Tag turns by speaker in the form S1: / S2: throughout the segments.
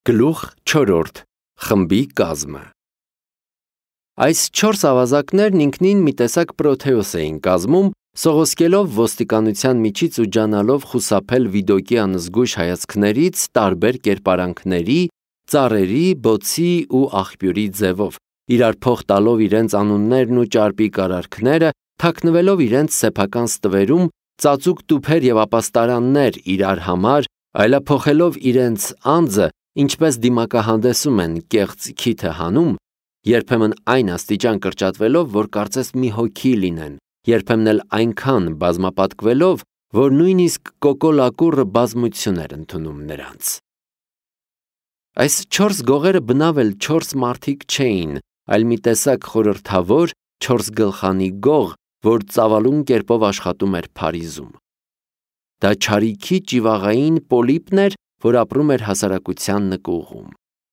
S1: Գլուխ 4. Խմբի կազմը։ Այս 4 ավազակներն ինքնին մի տեսակ պրոթեոս էին կազմում, սողոսկելով ոստիկանության միջից ու ջանալով խուսափել Վիդոկի անզգույշ հայացքներից տարբեր կերպարանքների, ծառերի, բոցի ու աղբյուրի ձևով, իրար փոխ տալով իրենց անուններն ու ճարպիկ արարքները, թաքնվելով իրենց սեփական ստվերում, ծածուկ տուփեր եւ ապաստարաններ իրար համար, այլափոխելով իրենց անձը, ինչպես դիմակահանդեսում են կեղծ քիթը հանում, երբեմն այն աստիճան կրճատվելով, որ կարծես մի հոգի լինեն, երբեմն էլ այնքան բազմապատկվելով, որ նույնիսկ կոկոլակուռը բազմություն էր ընդունում նրանց։ Այս 4 գողերը բնավ էլ 4 մարդիկ չէին, այլ մի տեսակ խորհրդավոր 4 գլխանի գող, որ ծավալուն կերպով աշխատում էր Փարիզում։ Դա չարիքի ճիվաղային պոլիպն էր, որ ապրում էր հասարակության նկուղում։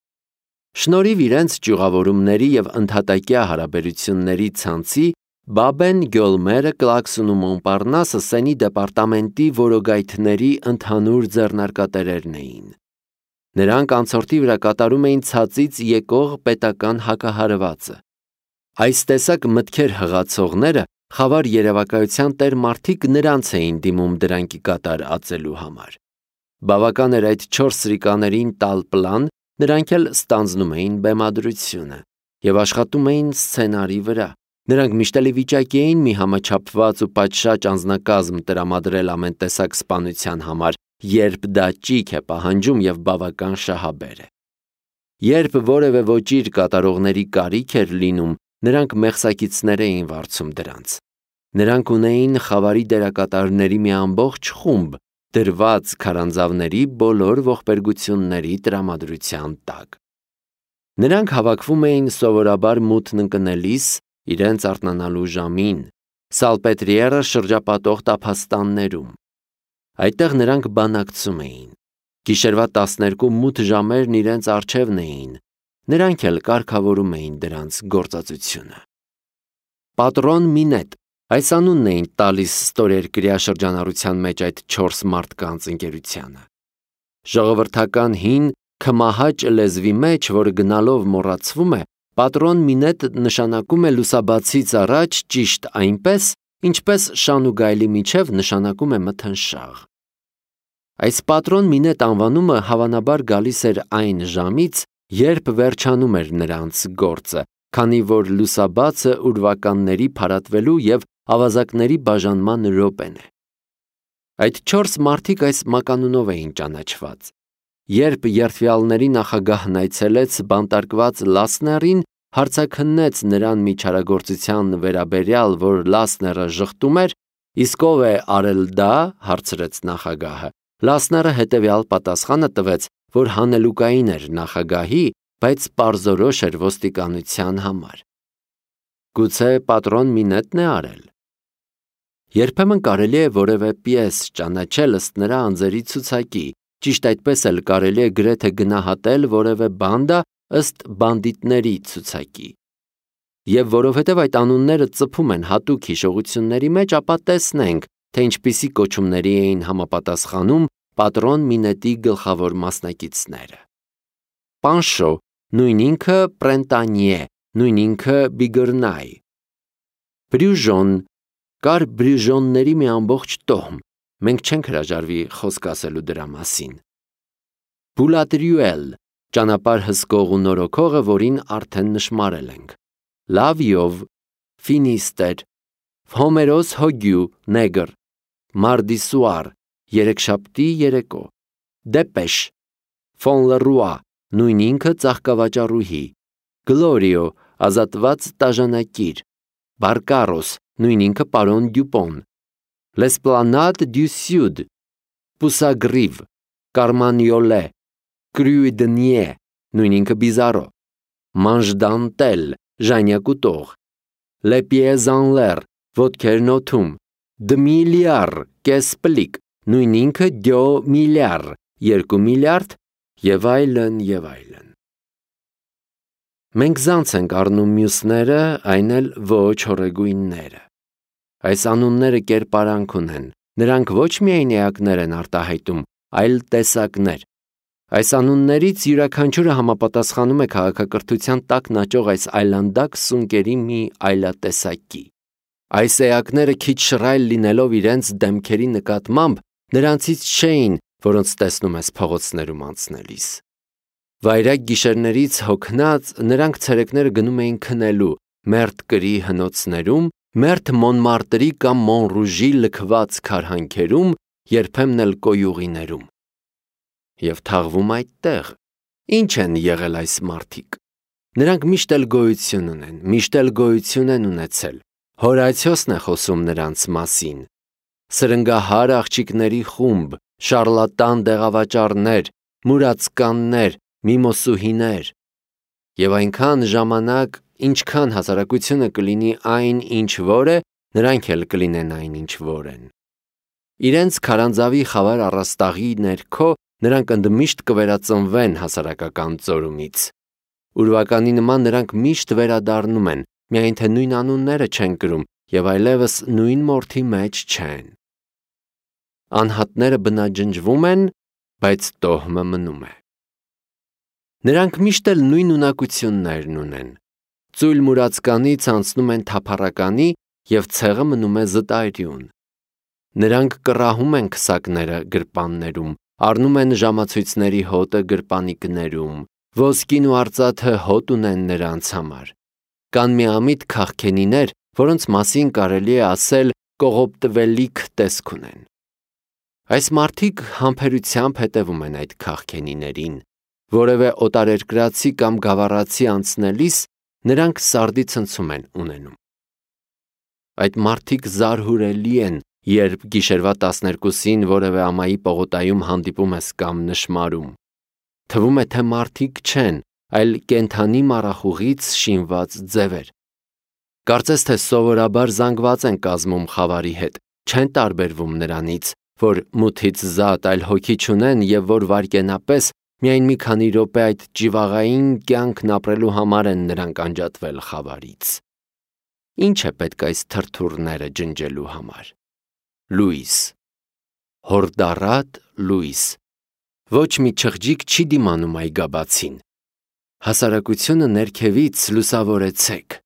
S1: Շնորհիվ իրենց ճյուղավորումների և ընդհատակյա հարաբերությունների ցանցի, Բաբեն, Գյոլմերը, Կլաքսն ու Մոնպարնասը Սենի դեպարտամենտի որոգայթների ընդհանուր ձեռնարկատերերն էին։ Նրանք անցորդի վրա կատարում էին ցածից եկող պետական հակահարվածը։ Այս տեսակ մտքեր հղացողները, խավար երևակայության տեր մարդիկ նրանց էին դիմում դրանքի կատար ածելու համար։ Բավական էր այդ 4 սրիկաներին տալ պլան, նրանք էլ ստանձնում էին բեմադրությունը և աշխատում էին սցենարի վրա։ Նրանք միշտ էլ ի վիճակի էին մի համաչափված ու պատշաճ անձնակազմ տրամադրել ամեն տեսակ սպանության համար, երբ դա ճիգ է պահանջում և բավական շահաբեր է։ Երբ որևէ ոճիր կատարողների կարիք էր լինում, նրանք մեղսակիցներ էին վարձում դրանց։ Նրանք ունեին խավարի դերակատարների մի ամբողջ խումբ, դրված քարանձավների բոլոր ողբերգությունների տրամադրության տակ։ Նրանք հավաքվում էին սովորաբար մութն ընկնելիս, իրենց արթնանալու ժամին, Սալպետրիերը շրջապատող տափաստաններում։ Այդտեղ նրանք բանակցում էին։ Գիշերվա 12 մութ ժամերն իրենց առջևն էին, նրանք էլ կարգավորում էին դրանց գործածությունը։ Պատրոն Մինետ, այս անունն էին տալիս ստորերկրյա շրջանառության մեջ այդ 4 մարդկանց ընկերությանը։ Ժողովրդական հին քմահաճ լեզվի մեջ, որը գնալով մոռացվում է, Պատրոն Մինետ նշանակում է լուսաբացից առաջ ճիշտ այնպես, ինչպես շան ու գայլի միջև նշանակում է մթնշաղ։ Այս Պատրոն Մինետ անվանումը հավանաբար գալիս էր այն ժամից, երբ վերջանում էր նրանց գործը, քանի որ լուսաբացը ուրվականների փարատվելու և ավազակների բաժանման րոպեն է։ Այդ 4 մարդիկ այս մականունով էին ճանաչված։ Երբ երդվյալների նախագահն այցելեց բանտարկված Լասներին, հարցաքննեց նրան մի չարագործության վերաբերյալ, որ Լասները ժխտում էր, իսկ ով է արել դա, հարցրեց նախագահը։ Լասները հետևյալ պատասխանը տվեց, որ հանելուկային էր նախագահի, բայց պարզորոշ էր ոստիկանության համար։ Գուցե Պատրոն Մինետն է արել։ Երբեմն կարելի է որևէ պիես ճանաչել ըստ նրա անձերի ցուցակի, ճիշտ այդպես էլ կարելի է գրեթե գնահատել որևէ բանդա ըստ բանդիտների ցուցակի։ Եվ որովհետև այդ անունները ծփում են հատուկ հիշողությունների մեջ, ապա տեսնենք, թե ինչպիսի կոչումների էին համապատասխանում Պատրոն Մինետի գլխավոր մասնակիցները։ Պանշո, նույն ինքը Պրենտանիե, նույն ինքը Բիգրնայ։ Բրյուժոն, կար բրյուժոնների մի ամբողջ տոհմ, մենք չենք հրաժարվի խոսք ասելու դրա մասին։ Բուլատրյուել, ճանապարհ հսկող ու նորոգողը, որին արդեն նշմարել ենք։ Լավիով, Ֆինիստեր, Հոմերոս Հոգյու, նեգր, Մարդիսուար, երեքշաբթի երեկո, Դեպեշ, Ֆոնլռուա, նույն ինքը ծաղկավաճառուհի, Գլորիո, ազատված տաժանակիր, Բարկարոս, նույն ինքը պարոն Դյուպոն, L'Esplanade du Sud, Պուսագրիվ, Կարմանյոլե, Կրյուդնիե, նույն ինքը Բիզարո, Մանժդանտել, ժանյակուտող, Լեպիեզանլեր, ոտքերն օդում, Դմիլիար, կեսպլիկ, նույն ինքը Դյո միլիար, 2 միլիարդ և այլն և այլն։ Մենք զանց ենք առնում մյուսները, այն էլ ոչ հորեգույնները։ Այս անունները կերպարանք ունեն, նրանք ոչ միայն էակներ են արտահայտում, այլ տեսակներ։ Այս անուններից յուրաքանչյուրը համապատասխանում է քաղաքակրթության տակ աճող այս այլանդակ սունկերի մի այլատեսակի։ Այս էակները քիչ շռայլ լինելով իրենց դեմքերի նկատմամբ, նրանցից չէին, որոնց տեսնում ես փողոցներում անցնելիս։ Վայրագ գիշերներից հոգնած նրանք ցերեկները գնում էին քնելու մերթ կրի հնոցներում, մերթ Մոնմարտրի կամ Մոնռուժի լքված քարհանքերում, երբեմն էլ կոյուղիներում։ Եվ թաղվում այդտեղ։ Ինչ են եղել այս մարդիկ։ Նրանք միշտ էլ գոյություն ունեն, միշտ էլ գոյություն են ունեցել։ Հորացիոսն է խոսում նրանց մասին։ Սրնգահար աղջիկների խումբ, շարլատան դեղավաճառներ, մուրացկաններ, միմոսուհիներ։ Եվ այնքան ժամանակ, ինչքան հասարակությունը կլինի այն, ինչ որ է, նրանք էլ կլինեն այն, ինչ որ են։ Իրենց քարանձավի խավար առաստաղի ներքո նրանք ընդմիշտ կվերածնվեն հասարակական ծորումից։ Ուրվականի նման նրանք միշտ վերադառնում են, միայն թե նույն անունները չեն կրում և այլևս նույն մորթի մեջ չեն։ Անհատները բնաջնջվում են, բայց տոհմը մնում է։ Նրանք միշտ էլ նույն ունակություններն ունեն։ Ծույլ մուրացկանից անցնում են թափառականի և ցեղը մնում է զտայրյուն։ Նրանք կռահում են քսակները գրպաններում, առնում են ժամացույցների հոտը գրպանիկներում, ոսկին ու արծաթը հոտ ունեն նրանց համար։ Կան միամիտ քաղքենիներ, որոնց մասին կարելի է ասել կողոպտվելիք տեսք ունեն։ Այս մարդիկ համբերությամբ հետևում են այդ քաղքենիներին, որևէ օտարերկրացի կամ գավառացի անցնելիս նրանք սարդի ցնցում են ունենում։ Այդ մարդիկ զարհուրելի են, երբ գիշերվա 12-ին որևէ ամայի պողոտայում հանդիպում ես կամ նշմարում։ Թվում է, թե մարդիկ չեն, այլ կենդանի մառախուղից շինված ձևեր։ Կարծես թե սովորաբար զանգված են կազմում խավարի հետ, չեն տարբերվում նրանից, որ մութից զատ այլ հոգի չունեն և որ վայրկենապես միայն մի քանի րոպե այդ ճիվաղային կյանքն ապրելու համար են նրանք անջատվել խավարից։ Ինչ է պետք այս թրթուրները ջնջելու համար։ Լույս, հորդառատ լույս, ոչ մի չղջիկ չի դիմանում այգաբացին։ Հասարակությունը ներքևից լուսավորեցեք։